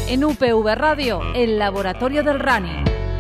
En UPV Radio, el laboratorio del running.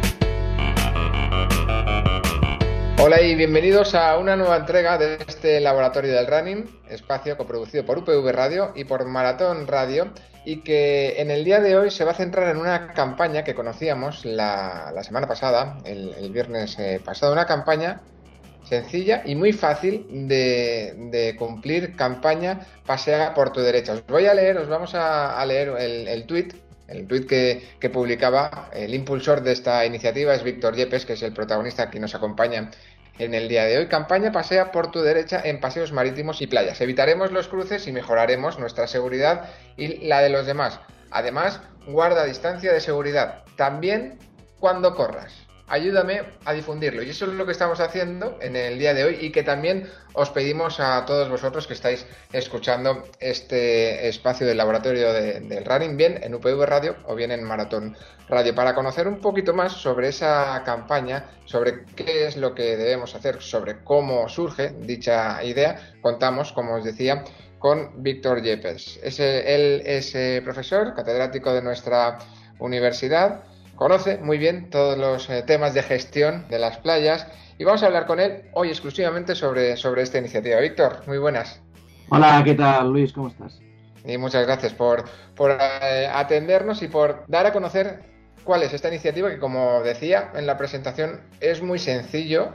Hola y bienvenidos a una nueva entrega de este Laboratorio del Running, espacio coproducido por UPV Radio y por Maratón Radio, y que en el día de hoy se va a centrar en una campaña que conocíamos la semana pasada, el viernes pasado, una campaña sencilla y muy fácil de cumplir, campaña Pasea por tu derecha. Os vamos a leer el tuit que publicaba el impulsor de esta iniciativa, es Víctor Yepes, que es el protagonista que nos acompaña en el día de hoy. Campaña Pasea por tu derecha en paseos marítimos y playas. Evitaremos los cruces y mejoraremos nuestra seguridad y la de los demás. Además, guarda distancia de seguridad, también cuando corras. Ayúdame a difundirlo, y eso es lo que estamos haciendo en el día de hoy, y que también os pedimos a todos vosotros que estáis escuchando este espacio del laboratorio del running, bien en UPV Radio o bien en Maratón Radio, para conocer un poquito más sobre esa campaña, sobre qué es lo que debemos hacer, sobre cómo surge dicha idea. Contamos, como os decía, con Víctor Yepes. Él es profesor, catedrático de nuestra universidad. Conoce muy bien todos los temas de gestión de las playas y vamos a hablar con él hoy exclusivamente sobre esta iniciativa. Víctor, muy buenas. Hola, ¿qué tal, Luis? ¿Cómo estás? Y muchas gracias por atendernos y por dar a conocer cuál es esta iniciativa, que, como decía en la presentación, es muy sencilla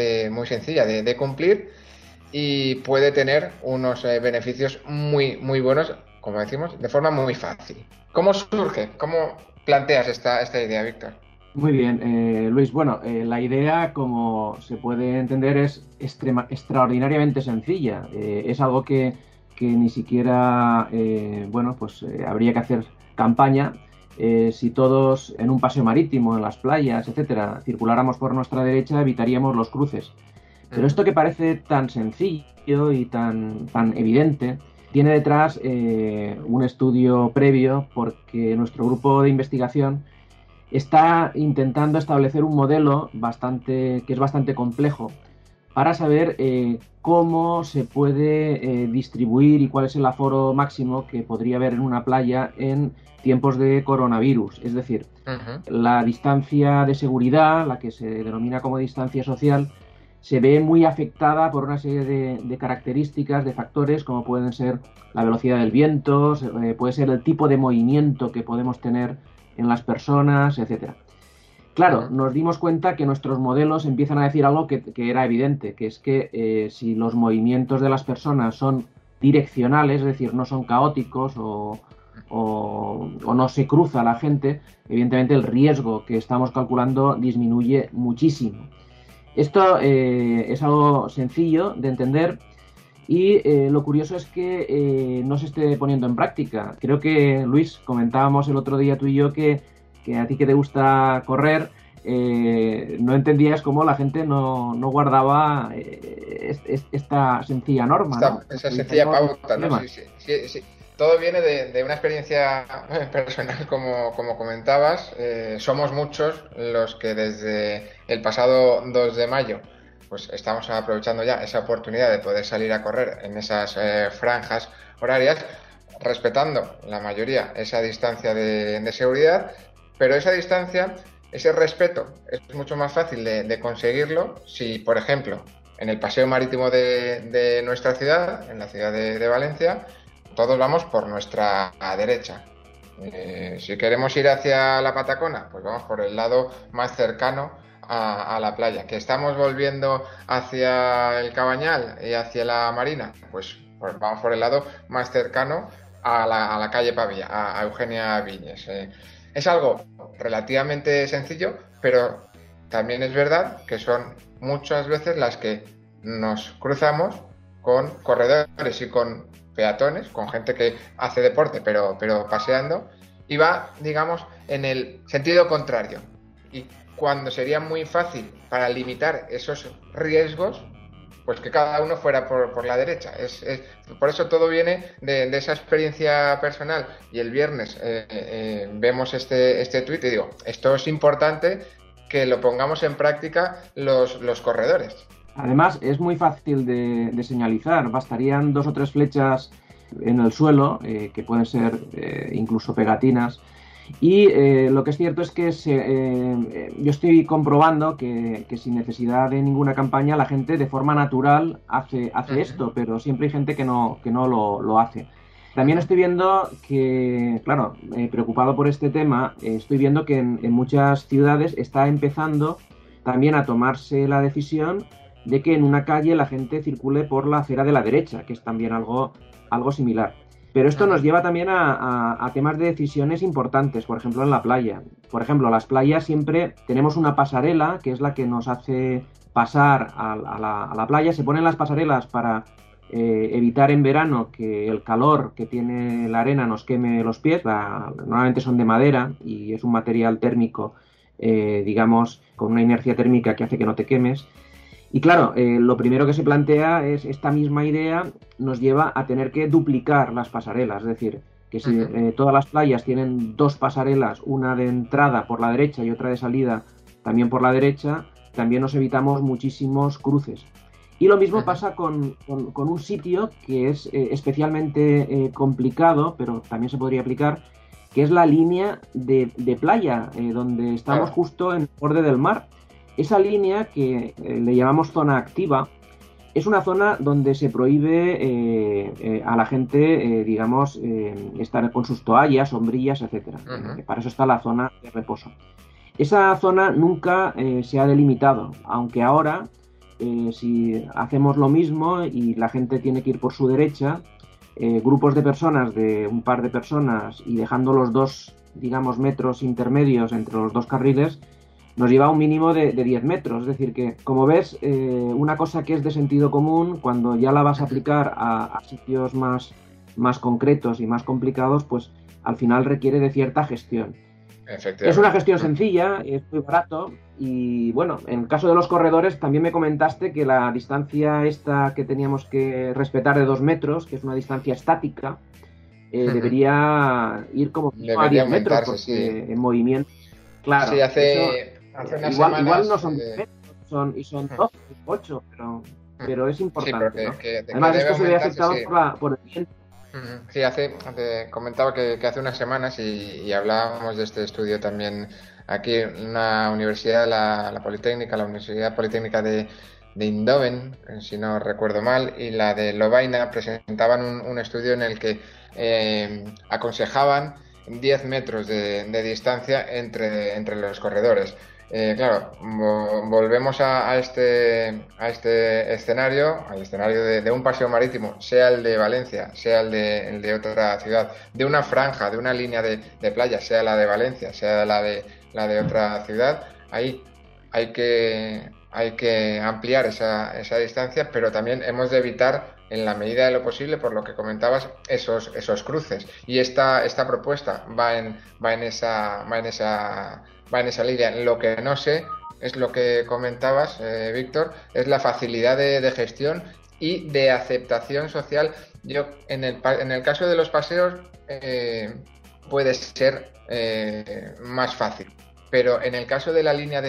de cumplir y puede tener unos beneficios muy, muy buenos, como decimos, de forma muy fácil. ¿Cómo surge? ¿Cómo planteas esta idea, Víctor? Muy bien, Luis. Bueno, la idea, como se puede entender, es extraordinariamente sencilla. Es algo que ni siquiera, habría que hacer campaña. Si todos en un paseo marítimo, en las playas, etcétera, circuláramos por nuestra derecha, evitaríamos los cruces. Pero esto, que parece tan sencillo y tan evidente, tiene detrás un estudio previo, porque nuestro grupo de investigación está intentando establecer un modelo que es bastante complejo para saber cómo se puede distribuir y cuál es el aforo máximo que podría haber en una playa en tiempos de coronavirus. Es decir, la distancia de seguridad, la que se denomina como distancia social, se ve muy afectada por una serie de características, de factores, como pueden ser la velocidad del viento, puede ser el tipo de movimiento que podemos tener en las personas, etcétera. Claro, nos dimos cuenta que nuestros modelos empiezan a decir algo que era evidente, que es que si los movimientos de las personas son direccionales, es decir, no son caóticos o no se cruza la gente, evidentemente el riesgo que estamos calculando disminuye muchísimo. Esto es algo sencillo de entender y lo curioso es que no se esté poniendo en práctica. Creo que, Luis, comentábamos el otro día tú y yo que a ti, que te gusta correr, no entendías cómo la gente no guardaba esta sencilla norma, esa sencilla pauta, ¿no? Sí. Todo viene de una experiencia personal, como comentabas. Somos muchos los que desde el pasado 2 de mayo pues estamos aprovechando ya esa oportunidad de poder salir a correr en esas franjas horarias, respetando la mayoría esa distancia de seguridad, pero esa distancia, ese respeto, es mucho más fácil de conseguirlo si, por ejemplo, en el paseo marítimo de nuestra ciudad, en la ciudad de Valencia, todos vamos por nuestra derecha. Si queremos ir hacia la Patacona, pues vamos por el lado más cercano a la playa. Que estamos volviendo hacia el Cabañal y hacia la Marina, pues vamos por el lado más cercano a la calle Pavía, a Eugenia Viñes. Es algo relativamente sencillo, pero también es verdad que son muchas veces las que nos cruzamos con corredores y con peatones, con gente que hace deporte pero paseando, y va, digamos, en el sentido contrario. Y cuando sería muy fácil, para limitar esos riesgos, pues que cada uno fuera por la derecha. Por eso todo viene de esa experiencia personal. Y el viernes vemos este tuit y digo, esto es importante que lo pongamos en práctica los corredores. Además, es muy fácil de señalizar. Bastarían 2 o 3 flechas en el suelo, que pueden ser incluso pegatinas, Y lo que es cierto es que yo estoy comprobando que sin necesidad de ninguna campaña la gente de forma natural hace esto, pero siempre hay gente que no lo hace. También estoy viendo que, claro, preocupado por este tema, estoy viendo que en muchas ciudades está empezando también a tomarse la decisión de que en una calle la gente circule por la acera de la derecha, que es también algo similar. Pero esto nos lleva también a temas de decisiones importantes, por ejemplo, en la playa. Por ejemplo, las playas siempre tenemos una pasarela, que es la que nos hace pasar a la playa. Se ponen las pasarelas para evitar en verano que el calor que tiene la arena nos queme los pies. Normalmente son de madera y es un material térmico, digamos, con una inercia térmica que hace que no te quemes. Y claro, lo primero que se plantea es esta misma idea nos lleva a tener que duplicar las pasarelas, es decir, que si todas las playas tienen 2 pasarelas, una de entrada por la derecha y otra de salida también por la derecha, también nos evitamos muchísimos cruces. Y lo mismo pasa con un sitio que es especialmente complicado, pero también se podría aplicar, que es la línea de playa, donde estamos justo en el borde del mar. Esa línea, que le llamamos zona activa, es una zona donde se prohíbe a la gente, digamos, estar con sus toallas, sombrillas, etc. Para eso está la zona de reposo. Esa zona nunca se ha delimitado, aunque ahora, si hacemos lo mismo y la gente tiene que ir por su derecha, grupos de personas, de un par de personas, y dejando los 2, digamos, metros intermedios entre los 2 carriles, nos lleva a un mínimo de 10 metros. Es decir, que, como ves, una cosa que es de sentido común, cuando ya la vas a aplicar a sitios más concretos y más complicados, pues al final requiere de cierta gestión. Es una gestión sencilla, es muy barato y, bueno, en el caso de los corredores también me comentaste que la distancia esta que teníamos que respetar de 2 metros, que es una distancia estática, debería ir como a 10 metros, porque en movimiento, claro, sí, hace unas semanas, igual no son 10 metros, son 12, 8, pero es importante, ¿no? Además, esto se ve afectado por el viento. Sí, te comentaba que hace unas semanas y hablábamos de este estudio también aquí en una universidad, la Politécnica, la Universidad Politécnica de Eindhoven, si no recuerdo mal, y la de Lovaina presentaban un estudio en el que aconsejaban 10 metros de distancia entre los corredores. Claro, volvemos a este escenario, al escenario de un paseo marítimo, sea el de Valencia, sea el de otra ciudad, de una franja, de una línea de playa, sea la de Valencia, sea la de otra ciudad. Ahí hay que ampliar esa distancia, pero también hemos de evitar, en la medida de lo posible, por lo que comentabas, esos cruces. Y esta propuesta va en esa línea. Lo que no sé es lo que comentabas, Víctor, es la facilidad de gestión y de aceptación social. Yo, en el caso de los paseos, puede ser más fácil, pero en el caso de la línea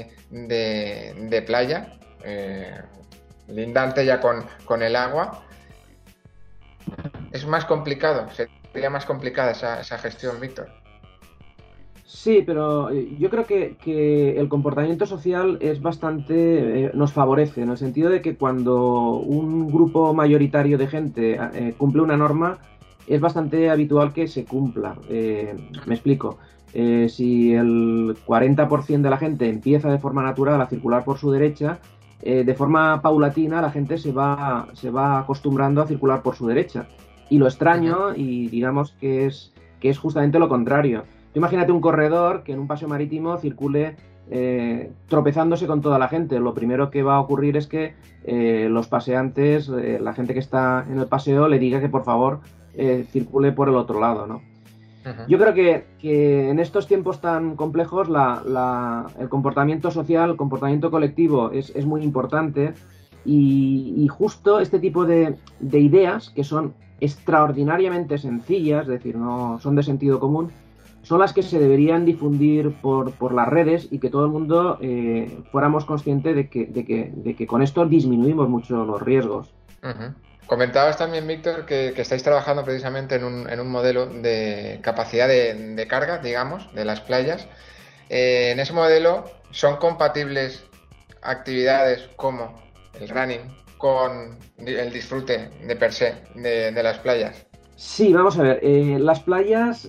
de playa, lindante ya con el agua, es más complicado, sería más complicada esa gestión, Víctor. Sí, pero yo creo que el comportamiento social es bastante, nos favorece, en el sentido de que cuando un grupo mayoritario de gente cumple una norma, es bastante habitual que se cumpla. Me explico. Si el 40% de la gente empieza de forma natural a circular por su derecha, de forma paulatina la gente se va acostumbrando a circular por su derecha. Y lo extraño, y digamos que es justamente lo contrario. Imagínate un corredor que en un paseo marítimo circule tropezándose con toda la gente. Lo primero que va a ocurrir es que los paseantes, la gente que está en el paseo, le diga que por favor circule por el otro lado, ¿no? Yo creo que en estos tiempos tan complejos el comportamiento social, el comportamiento colectivo es muy importante, y justo este tipo de ideas, que son extraordinariamente sencillas, es decir, no son de sentido común, son las que se deberían difundir por las redes, y que todo el mundo fuéramos conscientes de que con esto disminuimos mucho los riesgos. Comentabas también, Víctor, que estáis trabajando precisamente en un modelo de capacidad de carga, digamos, de las playas. En ese modelo son compatibles actividades como el running con el disfrute de per se de las playas. Sí, vamos a ver. Las playas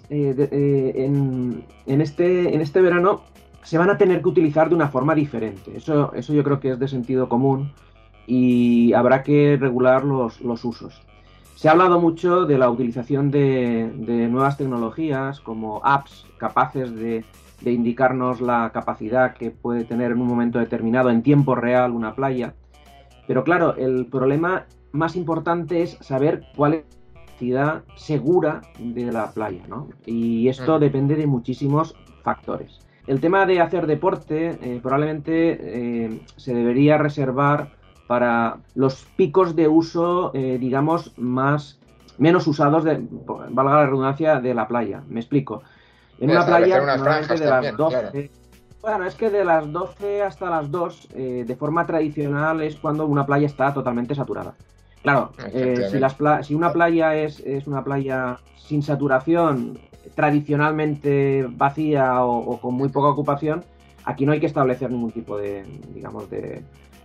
en este verano se van a tener que utilizar de una forma diferente. Eso yo creo que es de sentido común y habrá que regular los usos. Se ha hablado mucho de la utilización de nuevas tecnologías como apps capaces de indicarnos la capacidad que puede tener en un momento determinado en tiempo real una playa. Pero claro, el problema más importante es saber cuál es la capacidad segura de la playa, ¿no? Y esto depende de muchísimos factores. El tema de hacer deporte probablemente se debería reservar para los picos de uso, digamos, menos usados, valga la redundancia, de la playa. Me explico. En una playa, normalmente de las 12... Claro. Bueno, es que de las 12 hasta las 2, de forma tradicional, es cuando una playa está totalmente saturada. Claro, si una playa es una playa sin saturación, tradicionalmente vacía o con muy poca ocupación, aquí no hay que establecer ningún tipo de, digamos, de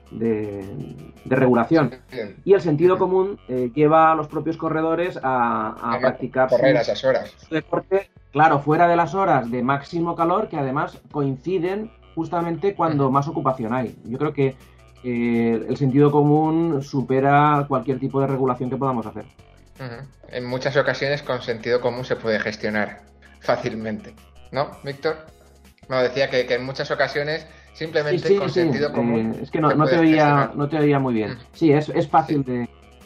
regulación. Y el sentido común lleva a los propios corredores a practicar correr a esas horas. Su deporte, claro, fuera de las horas de máximo calor, que además coinciden justamente cuando más ocupación hay. Yo creo que el sentido común supera cualquier tipo de regulación que podamos hacer. En muchas ocasiones con sentido común se puede gestionar fácilmente, ¿no, Víctor? Me decía que en muchas ocasiones simplemente con sentido común. Es que no te oía muy bien. Sí, es fácil de...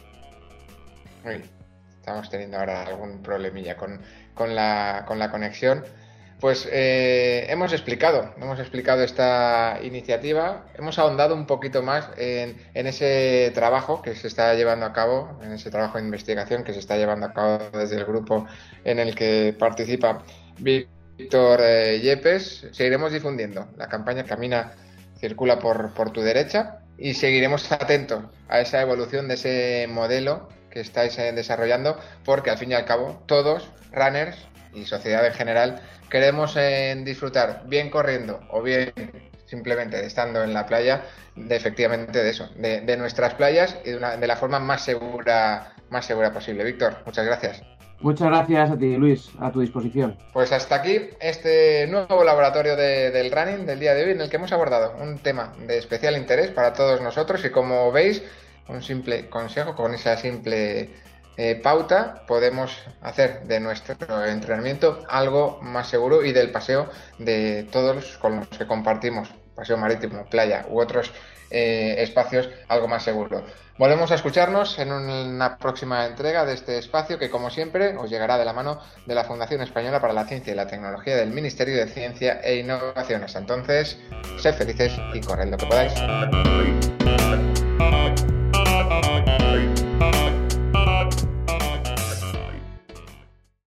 Uy, estamos teniendo ahora algún problemilla con la conexión. Pues hemos explicado esta iniciativa, hemos ahondado un poquito más en ese trabajo que se está llevando a cabo, en ese trabajo de investigación que se está llevando a cabo desde el grupo en el que participa Víctor Yepes. Seguiremos difundiendo la campaña Camina, circula por tu derecha y seguiremos atentos a esa evolución de ese modelo que estáis desarrollando, porque al fin y al cabo todos, runners y sociedad en general, queremos disfrutar bien corriendo o bien simplemente estando en la playa, efectivamente de eso, de nuestras playas y de la forma más segura posible. Víctor, muchas gracias. Muchas gracias a ti, Luis, a tu disposición. Pues hasta aquí este nuevo laboratorio del running del día de hoy, en el que hemos abordado un tema de especial interés para todos nosotros y, como veis, un simple consejo, con esa simple pauta, podemos hacer de nuestro entrenamiento algo más seguro y del paseo de todos con los que compartimos, paseo marítimo, playa u otros espacios, algo más seguro. Volvemos a escucharnos en una próxima entrega de este espacio que, como siempre, os llegará de la mano de la Fundación Española para la Ciencia y la Tecnología del Ministerio de Ciencia e Innovación. Hasta entonces, sed felices y corred lo que podáis.